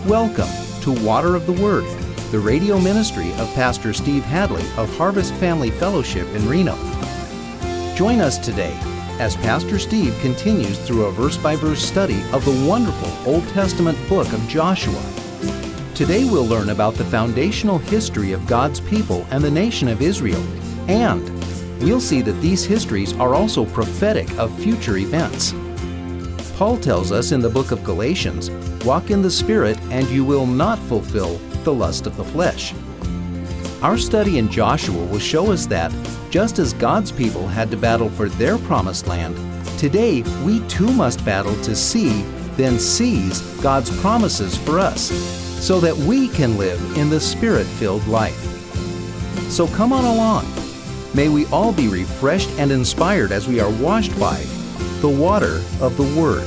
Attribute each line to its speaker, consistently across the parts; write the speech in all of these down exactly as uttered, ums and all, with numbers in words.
Speaker 1: Welcome to Water of the Word, the radio ministry of Pastor Steve Hadley of Harvest Family Fellowship in Reno. Join us today as Pastor Steve continues through a verse-by-verse study of the wonderful Old Testament book of Joshua. Today we'll learn about the foundational history of God's people and the nation of Israel, and we'll see that these histories are also prophetic of future events. Paul tells us in the book of Galatians, "Walk in the Spirit, and you will not fulfill the lust of the flesh." Our study in Joshua will show us that, just as God's people had to battle for their promised land, today we too must battle to see, then seize God's promises for us, so that we can live in the Spirit-filled life. So come on along. May we all be refreshed and inspired as we are washed by the water of the Word.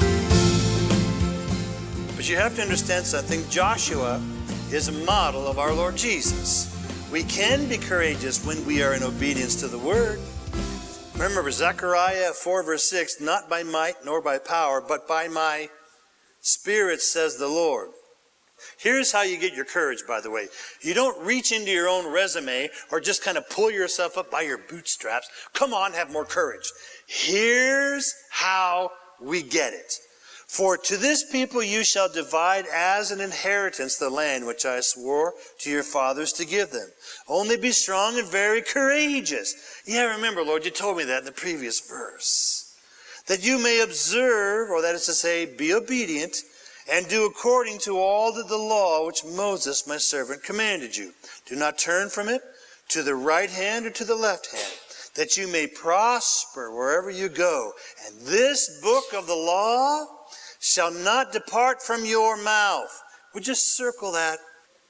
Speaker 2: But you have to understand something. Joshua is a model of our Lord Jesus. We can be courageous when we are in obedience to the Word. Remember Zechariah four verse six, "Not by might nor by power, but by my Spirit, says the Lord." Here's how you get your courage, by the way. You don't reach into your own resume or just kind of pull yourself up by your bootstraps. Come on, have more courage. Here's how we get it. "For to this people you shall divide as an inheritance the land which I swore to your fathers to give them. Only be strong and very courageous." Yeah, remember, Lord, you told me that in the previous verse. "That you may observe," or that is to say, be obedient, "and do according to all that the law which Moses my servant commanded you. Do not turn from it to the right hand or to the left hand, that you may prosper wherever you go. And this book of the law shall not depart from your mouth." We'll just circle that.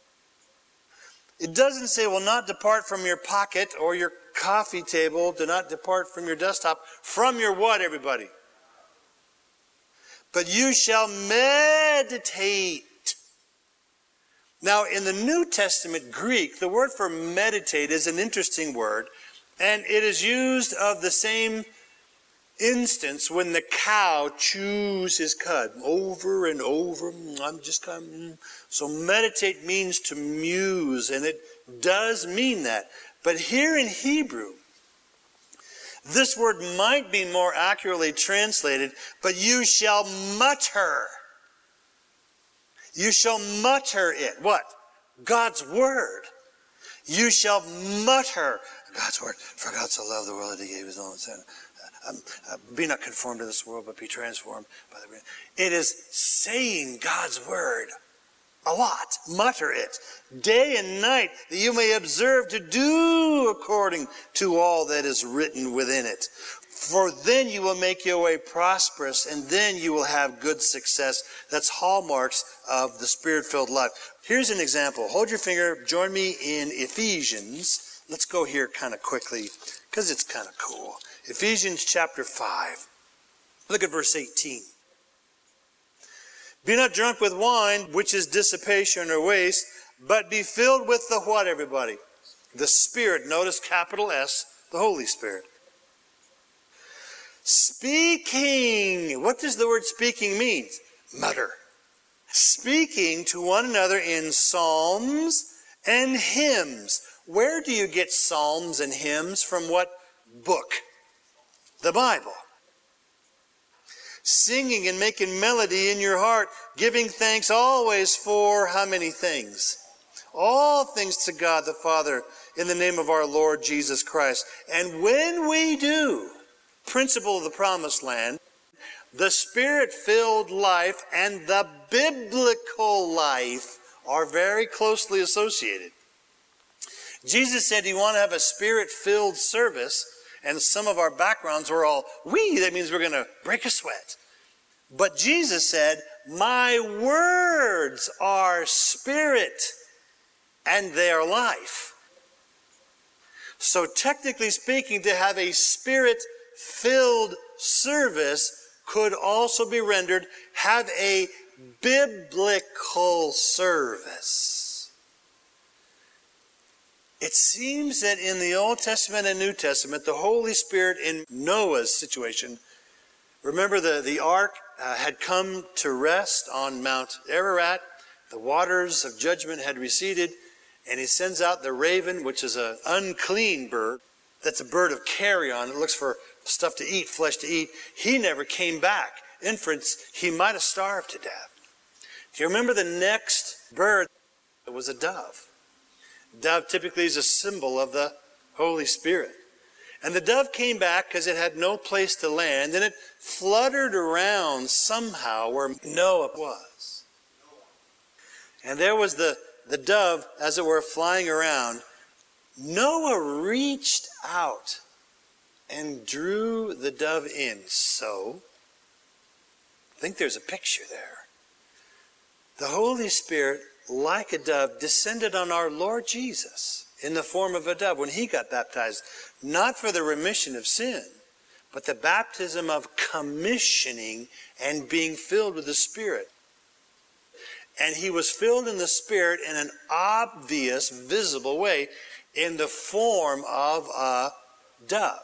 Speaker 2: It doesn't say will not depart from your pocket or your coffee table. Do not depart from your desktop. From your what, everybody? "But you shall meditate." Now, in the New Testament Greek, the word for meditate is an interesting word, and it is used of the same instance when the cow chews his cud over and over. I'm just kind of, so meditate means to muse, and it does mean that. But here in Hebrew, this word might be more accurately translated, "But you shall mutter." You shall mutter it. What? God's Word. You shall mutter God's Word. "For God so loved the world that He gave His only Son. Um, uh, be not conformed to this world, but be transformed by the." It is saying God's Word a lot. Mutter it day and night, that you may observe to do according to all that is written within it. For then you will make your way prosperous, and then you will have good success. That's hallmarks of the Spirit-filled life. Here's an example. Hold your finger. Join me in Ephesians. Let's go here kind of quickly, because it's kind of cool. Ephesians chapter five. Look at verse eighteen. "Be not drunk with wine, which is dissipation or waste, but be filled with the" what, everybody? The Spirit. Notice capital S, the Holy Spirit. "Speaking." What does the word speaking mean? Mutter. "Speaking to one another in psalms and hymns." Where do you get psalms and hymns? From what book? The Bible. "Singing and making melody in your heart, giving thanks always for" how many things? "All things to God the Father in the name of our Lord Jesus Christ." And when we do, principle of the promised land, the Spirit-filled life and the biblical life are very closely associated. Jesus said you want to have a Spirit-filled service, and some of our backgrounds were all, wee, that means we're going to break a sweat. But Jesus said, "My words are spirit, and they are life." So technically speaking, to have a Spirit-filled service could also be rendered, have a biblical service. It seems that in the Old Testament and New Testament, the Holy Spirit in Noah's situation, remember the, the ark uh, had come to rest on Mount Ararat. The waters of judgment had receded, and he sends out the raven, which is an unclean bird. That's a bird of carrion. It looks for stuff to eat, flesh to eat. He never came back. Inference, he might have starved to death. Do you remember the next bird? It was a dove. Dove typically is a symbol of the Holy Spirit. And the dove came back because it had no place to land, and it fluttered around somehow where Noah was. And there was the, the dove, as it were, flying around. Noah reached out and drew the dove in. So, I think there's a picture there. The Holy Spirit, like a dove, descended on our Lord Jesus in the form of a dove when he got baptized, not for the remission of sin, but the baptism of commissioning and being filled with the Spirit. And he was filled in the Spirit in an obvious, visible way in the form of a dove.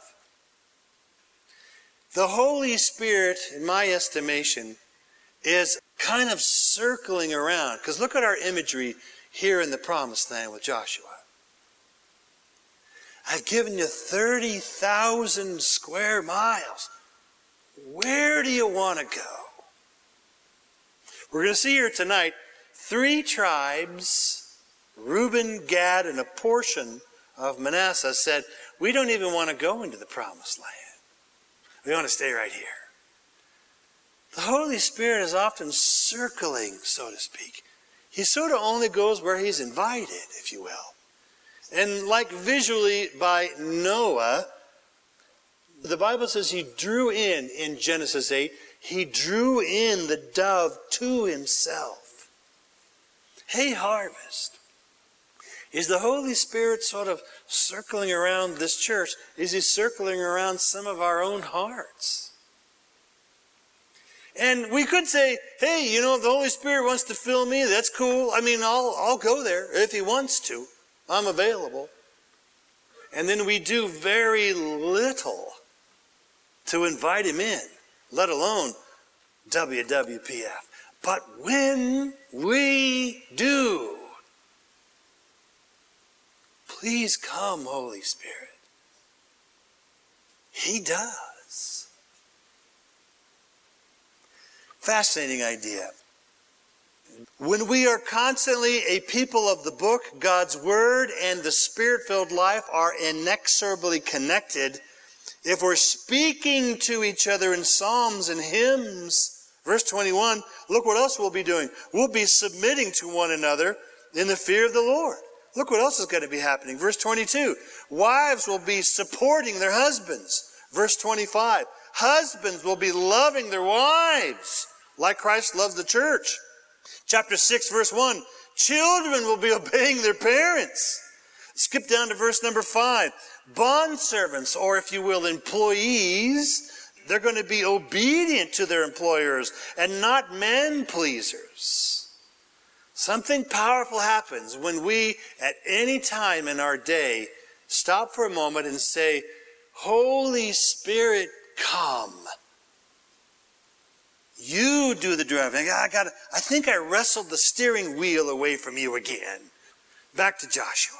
Speaker 2: The Holy Spirit, in my estimation, is kind of circling around. Because look at our imagery here in the Promised Land with Joshua. I've given you thirty thousand square miles. Where do you want to go? We're going to see here tonight three tribes, Reuben, Gad, and a portion of Manasseh, said, we don't even want to go into the Promised Land. We want to stay right here. The Holy Spirit is often circling, so to speak. He sort of only goes where he's invited, if you will. And like visually by Noah, the Bible says he drew in, in Genesis eight, he drew in the dove to himself. Hey, Harvest, is the Holy Spirit sort of circling around this church? Is he circling around some of our own hearts? And we could say, hey, you know, if the Holy Spirit wants to fill me, that's cool. I mean, I'll, I'll go there if he wants to. I'm available. And then we do very little to invite him in, let alone W W P F. But when we do, please come, Holy Spirit. He does. Fascinating idea. When we are constantly a people of the book, God's Word and the Spirit-filled life are inexorably connected. If we're speaking to each other in psalms and hymns, verse twenty-one, look what else we'll be doing. We'll be submitting to one another in the fear of the Lord. Look what else is going to be happening. Verse twenty-two, wives will be supporting their husbands. Verse twenty-five, husbands will be loving their wives like Christ loves the church. Chapter six, verse one, children will be obeying their parents. Skip down to verse number five. Bondservants, or if you will, employees, they're going to be obedient to their employers and not men pleasers. Something powerful happens when we, at any time in our day, stop for a moment and say, Holy Spirit, come. You do the driving. I got. I think I wrestled the steering wheel away from you again. Back to Joshua.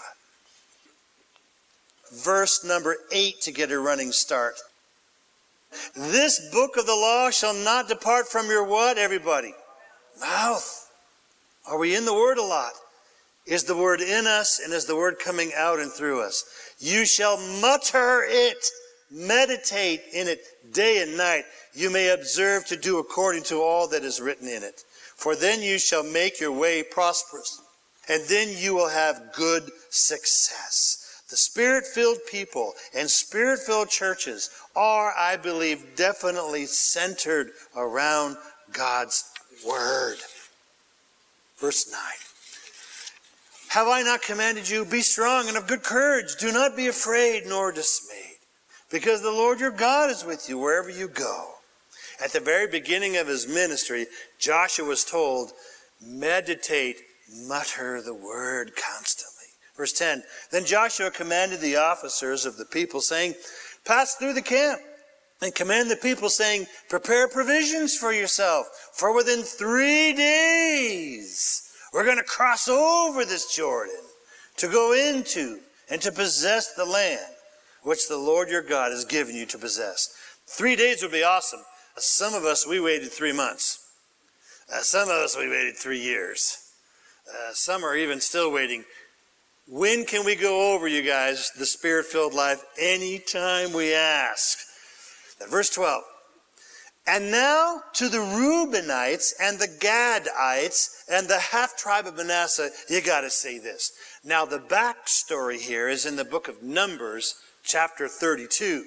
Speaker 2: Verse number eight to get a running start. This book of the law shall not depart from your what, everybody? Mouth. Are we in the Word a lot? Is the Word in us, and is the Word coming out and through us? You shall mutter it. Meditate in it day and night. You may observe to do according to all that is written in it. For then you shall make your way prosperous, and then you will have good success. The Spirit-filled people and Spirit-filled churches are, I believe, definitely centered around God's Word. Verse nine. Have I not commanded you? Be strong and of good courage. Do not be afraid nor dismayed. Because the Lord your God is with you wherever you go. At the very beginning of his ministry, Joshua was told, meditate, mutter the word constantly. Verse ten, then Joshua commanded the officers of the people, saying, pass through the camp and command the people, saying, prepare provisions for yourself, for within three days We're going to cross over this Jordan to go into and to possess the land which the Lord your God has given you to possess. Three days would be awesome. Some of us, we waited three months. Uh, some of us, we waited three years. Uh, some are even still waiting. When can we go over, you guys, the Spirit-filled life? Anytime we ask. Now, verse twelve. And now to the Reubenites and the Gadites and the half-tribe of Manasseh, you got to say this. Now, the backstory here is in the book of Numbers, chapter thirty-two.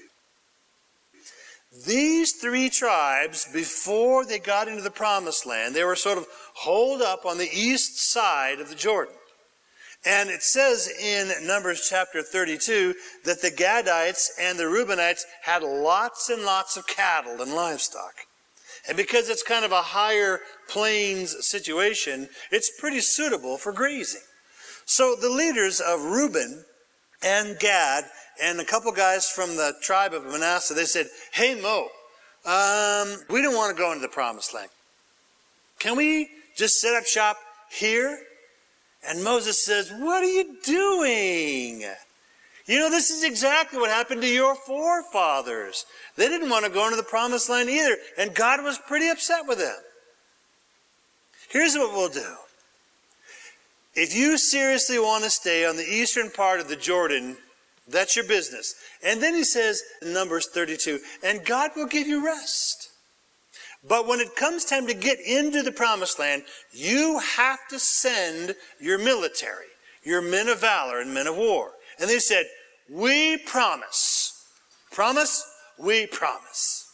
Speaker 2: These three tribes, before they got into the promised land, they were sort of holed up on the east side of the Jordan. And it says in Numbers chapter thirty-two that the Gadites and the Reubenites had lots and lots of cattle and livestock. And because it's kind of a higher plains situation, it's pretty suitable for grazing. So the leaders of Reuben and Gad and a couple guys from the tribe of Manasseh, they said, hey, Mo, um, we don't want to go into the promised land. Can we just set up shop here? And Moses says, what are you doing? You know, this is exactly what happened to your forefathers. They didn't want to go into the promised land either, and God was pretty upset with them. Here's what we'll do. If you seriously want to stay on the eastern part of the Jordan, that's your business. And then he says in Numbers thirty-two, and God will give you rest. But when it comes time to get into the promised land, you have to send your military, your men of valor and men of war. And they said, we promise. Promise? We promise.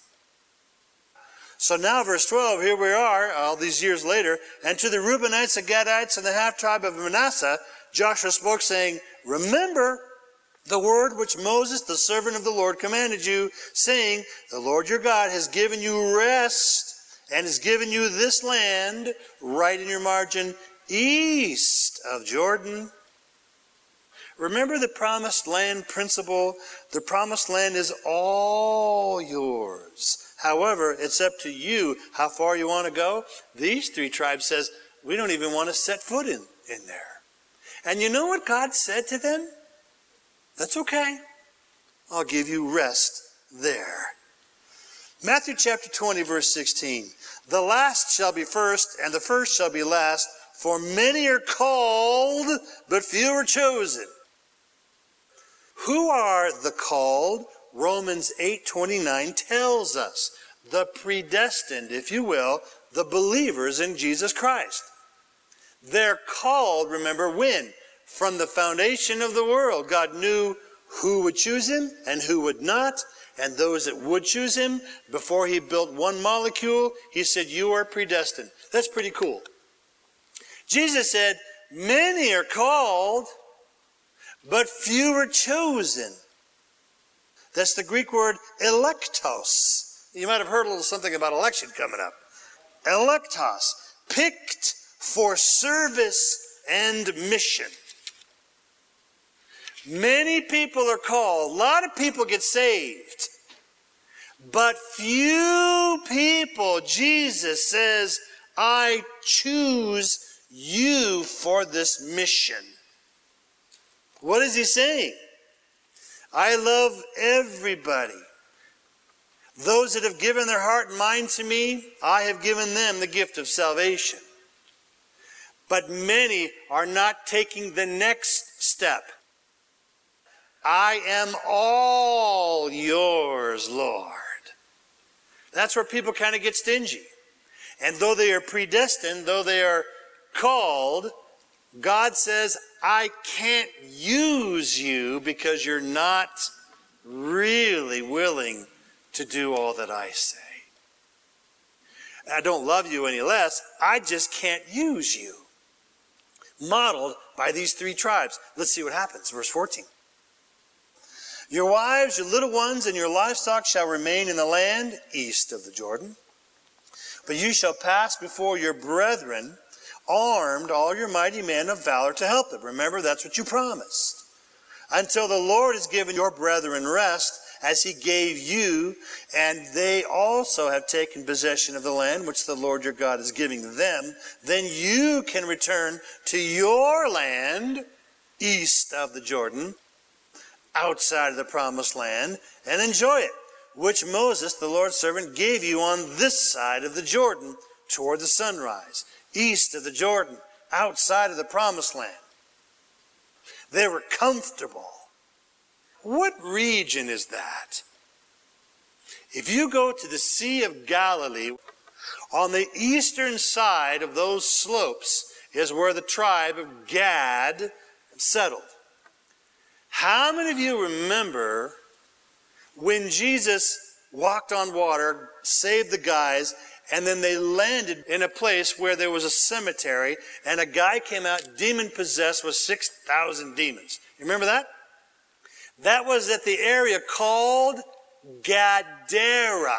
Speaker 2: So now verse twelve, here we are, all these years later, and to the Reubenites, the Gadites, and the half-tribe of Manasseh, Joshua spoke, saying, remember the word which Moses, the servant of the Lord, commanded you, saying, the Lord your God has given you rest and has given you this land, right in your margin, east of Jordan. Remember the promised land principle? The promised land is all yours. However, it's up to you how far you want to go. These three tribes says, we don't even want to set foot in, in there. And you know what God said to them? That's okay. I'll give you rest there. Matthew chapter twenty, verse sixteen. The last shall be first, and the first shall be last, for many are called, but few are chosen. Who are the called? Romans eight twenty-nine tells us. The predestined, if you will, the believers in Jesus Christ. They're called, remember, when? From the foundation of the world, God knew who would choose him and who would not. And those that would choose him, before he built one molecule, he said, you are predestined. That's pretty cool. Jesus said, many are called, but few are chosen. That's the Greek word electos. You might have heard a little something about election coming up. Electos, picked for service and mission. Many people are called. A lot of people get saved. But few people, Jesus says, I choose you for this mission. What is he saying? I love everybody. Those that have given their heart and mind to me, I have given them the gift of salvation. But many are not taking the next step. I am all yours, Lord. That's where people kind of get stingy. And though they are predestined, though they are called, God says, I can't use you because you're not really willing to do all that I say. I don't love you any less. I just can't use you. Modeled by these three tribes. Let's see what happens. Verse fourteen. Your wives, your little ones, and your livestock shall remain in the land east of the Jordan. But you shall pass before your brethren, armed, all your mighty men of valor to help them. Remember, that's what you promised. Until the Lord has given your brethren rest, as he gave you, and they also have taken possession of the land which the Lord your God is giving them, then you can return to your land east of the Jordan, outside of the promised land, and enjoy it, which Moses, the Lord's servant, gave you on this side of the Jordan toward the sunrise, east of the Jordan, outside of the promised land. They were comfortable. What region is that? If you go to the Sea of Galilee, on the eastern side of those slopes is where the tribe of Gad settled. How many of you remember when Jesus walked on water, saved the guys, and then they landed in a place where there was a cemetery, and a guy came out demon-possessed with six thousand demons? You remember that? That was at the area called Gadara.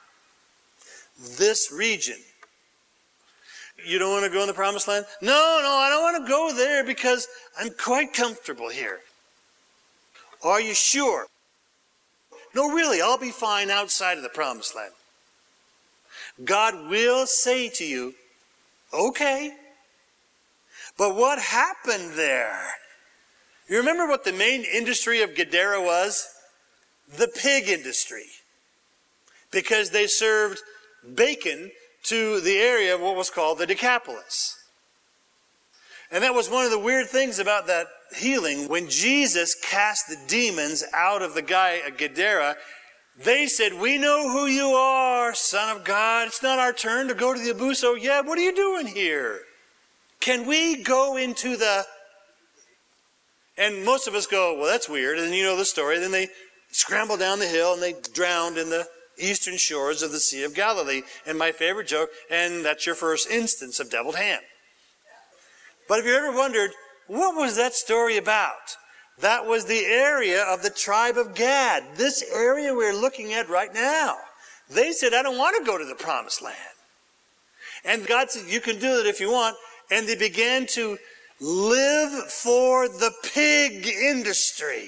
Speaker 2: This region. You don't want to go in the promised land? No, no, I don't want to go there because I'm quite comfortable here. Are you sure? No, really, I'll be fine outside of the promised land. God will say to you, okay, but what happened there? You remember what the main industry of Gadara was? The pig industry. Because they served bacon to the area of what was called the Decapolis. And that was one of the weird things about that healing. When Jesus cast the demons out of the guy at Gadara, they said, we know who you are, Son of God. It's not our turn to go to the Abuso. Yeah, what are you doing here? Can we go into the... And most of us go, well, that's weird. And you know the story. Then they scramble down the hill and they drowned in the eastern shores of the Sea of Galilee. And my favorite joke, and that's your first instance of deviled ham. But have you ever wondered, what was that story about? That was the area of the tribe of Gad. This area we're looking at right now. They said, I don't want to go to the promised land. And God said, you can do it if you want. And they began to live for the pig industry.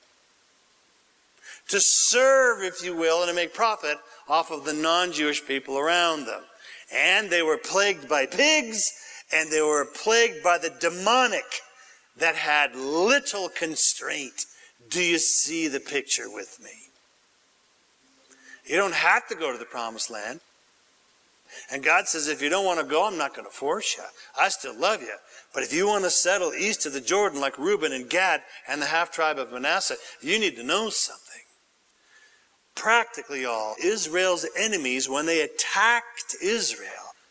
Speaker 2: To serve, if you will, and to make profit off of the non-Jewish people around them. And they were plagued by pigs, and they were plagued by the demonic that had little constraint. Do you see the picture with me? You don't have to go to the promised land. And God says, if you don't want to go, I'm not going to force you. I still love you. But if you want to settle east of the Jordan like Reuben and Gad and the half-tribe of Manasseh, you need to know something. Practically all Israel's enemies, when they attacked Israel,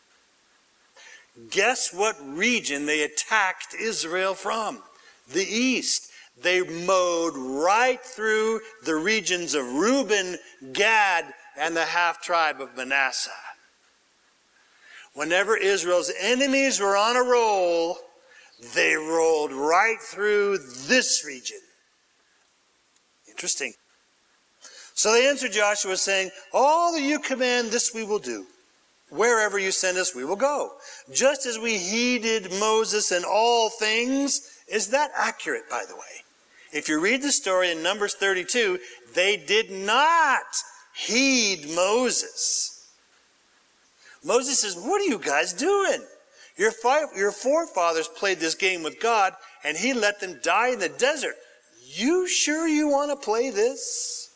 Speaker 2: guess what region they attacked Israel from? The east. They mowed right through the regions of Reuben, Gad, and the half-tribe of Manasseh. Whenever Israel's enemies were on a roll, they rolled right through this region. Interesting. So they answered Joshua saying, all that you command, this we will do. Wherever you send us, we will go. Just as we heeded Moses in all things. Is that accurate, by the way? If you read the story in Numbers thirty-two, they did not heed Moses. Moses says, what are you guys doing? Your, five, your forefathers played this game with God, and he let them die in the desert. You sure you want to play this?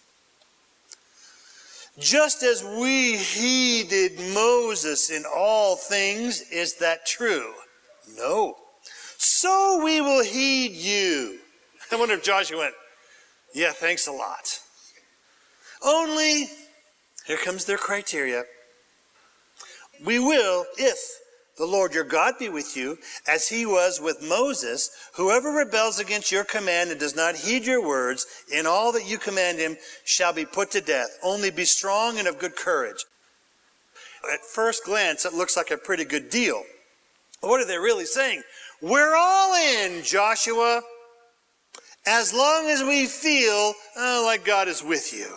Speaker 2: Just as we heeded Moses in all things, is that true? No. So we will heed you. I wonder if Joshua went, yeah, thanks a lot. Only, here comes their criteria. We will, if the Lord your God be with you, as he was with Moses. Whoever rebels against your command and does not heed your words in all that you command him shall be put to death. Only be strong and of good courage. At first glance, it looks like a pretty good deal. What are they really saying? We're all in, Joshua, as long as we feel oh, like God is with you.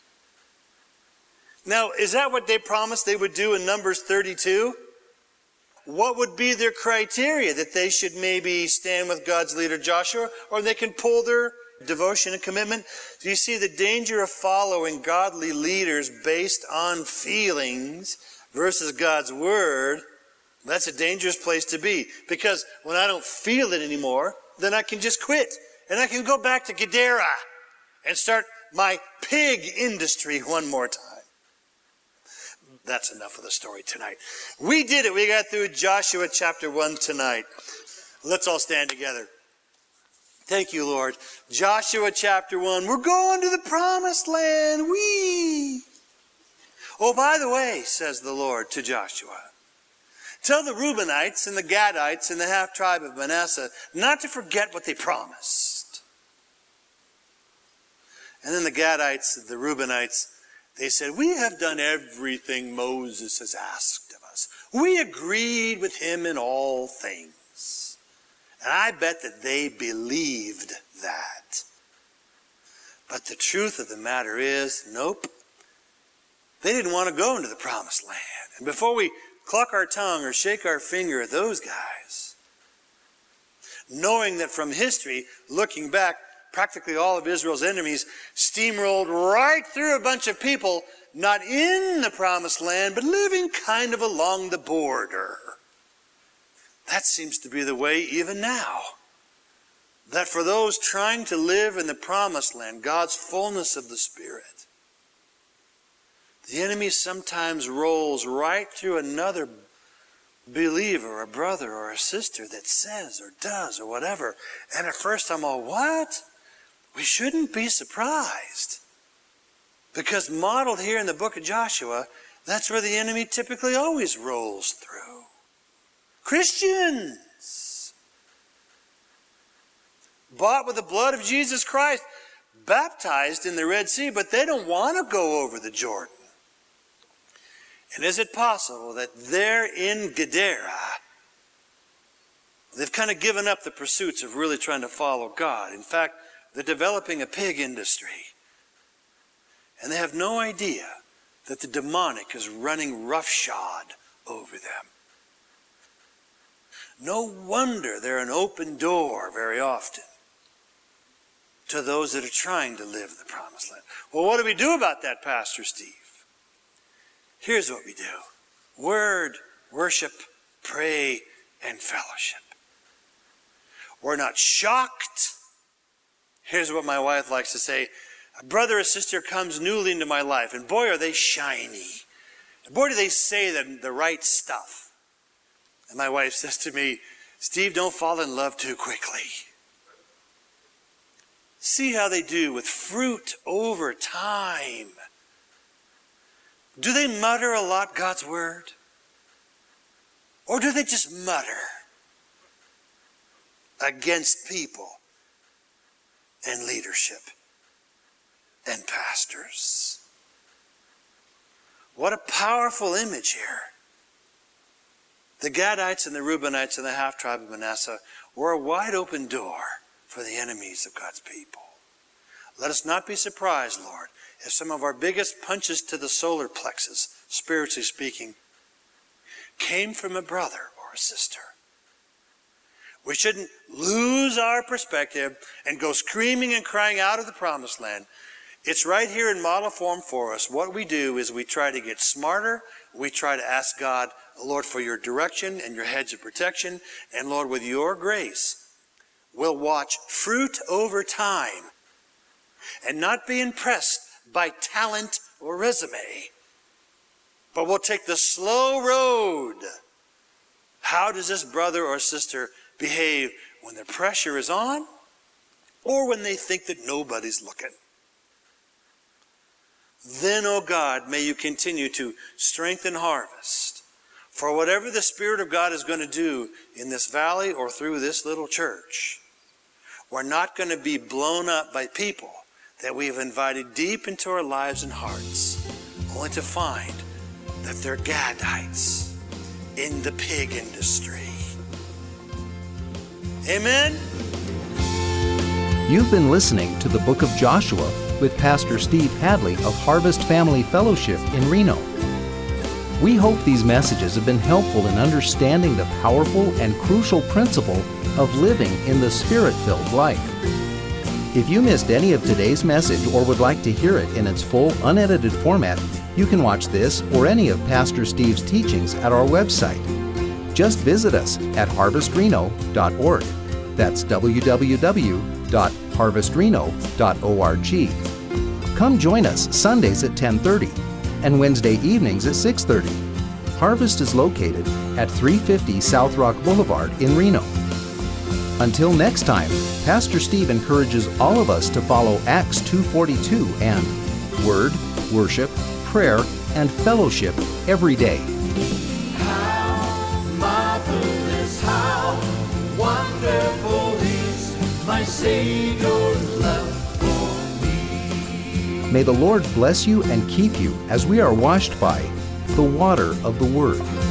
Speaker 2: Now, is that what they promised they would do in Numbers thirty-two? What would be their criteria? That they should maybe stand with God's leader Joshua, or they can pull their devotion and commitment? Do you see the danger of following godly leaders based on feelings versus God's word? That's a dangerous place to be, because when I don't feel it anymore, then I can just quit and I can go back to Gadara and start my pig industry one more time. That's enough of the story tonight. We did it. We got through Joshua chapter one tonight. Let's all stand together. Thank you, Lord. Joshua chapter one. We're going to the promised land. Whee! Oh, by the way, says the Lord to Joshua, tell the Reubenites and the Gadites and the half-tribe of Manasseh not to forget what they promised. And then the Gadites, the Reubenites, they said, we have done everything Moses has asked of us. We agreed with him in all things. And I bet that they believed that. But the truth of the matter is, nope. They didn't want to go into the promised land. And before we cluck our tongue or shake our finger at those guys, knowing that from history, looking back, practically all of Israel's enemies steamrolled right through a bunch of people not in the promised land, but living kind of along the border. That seems to be the way even now. That for those trying to live in the promised land, God's fullness of the Spirit, the enemy sometimes rolls right through another believer, a brother or a sister that says or does or whatever. And at first I'm all, what? We shouldn't be surprised. Because modeled here in the book of Joshua, that's where the enemy typically always rolls through. Christians, bought with the blood of Jesus Christ, baptized in the Red Sea, but they don't want to go over the Jordan. And is it possible that they're in Gadara, they've kind of given up the pursuits of really trying to follow God? In fact, they're developing a pig industry. And they have no idea that the demonic is running roughshod over them. No wonder they're an open door very often to those that are trying to live the promised land. Well, what do we do about that, Pastor Steve? Here's what we do. Word, worship, pray, and fellowship. We're not shocked. Here's what my wife likes to say. A brother or sister comes newly into my life, and boy, are they shiny. And boy, do they say the, the right stuff. And my wife says to me, Steve, don't fall in love too quickly. See how they do with fruit over time. Do they mutter a lot God's word? Or do they just mutter against people and leadership and pastors? What a powerful image here. The Gadites and the Reubenites and the half-tribe of Manasseh were a wide open door for the enemies of God's people. Let us not be surprised, Lord, if some of our biggest punches to the solar plexus, spiritually speaking, came from a brother or a sister. We shouldn't lose our perspective and go screaming and crying out of the promised land. It's right here in model form for us. What we do is we try to get smarter. We try to ask God, Lord, for your direction and your hedge of protection. And Lord, with your grace, we'll watch fruit over time and not be impressed by talent or resume. But we'll take the slow road. How does this brother or sister behave when the pressure is on or when they think that nobody's looking? Then, oh God, may you continue to strengthen Harvest for whatever the Spirit of God is going to do in this valley or through this little church. We're not going to be blown up by people that we've invited deep into our lives and hearts, only to find that they're Gadites in the pig industry. Amen?
Speaker 1: You've been listening to the Book of Joshua with Pastor Steve Hadley of Harvest Family Fellowship in Reno. We hope these messages have been helpful in understanding the powerful and crucial principle of living in the Spirit-filled life. If you missed any of today's message or would like to hear it in its full, unedited format, you can watch this or any of Pastor Steve's teachings at our website. Just visit us at harvest reno dot org. That's w w w dot harvest reno dot org. Come join us Sundays at ten thirty and Wednesday evenings at six thirty. Harvest is located at three fifty South Rock Boulevard in Reno. Until next time, Pastor Steve encourages all of us to follow Acts two forty-two and Word, Worship, Prayer, and Fellowship every day.
Speaker 3: How marvelous, how wonderful is my Savior's love for me.
Speaker 1: May the Lord bless you and keep you as we are washed by the water of the Word.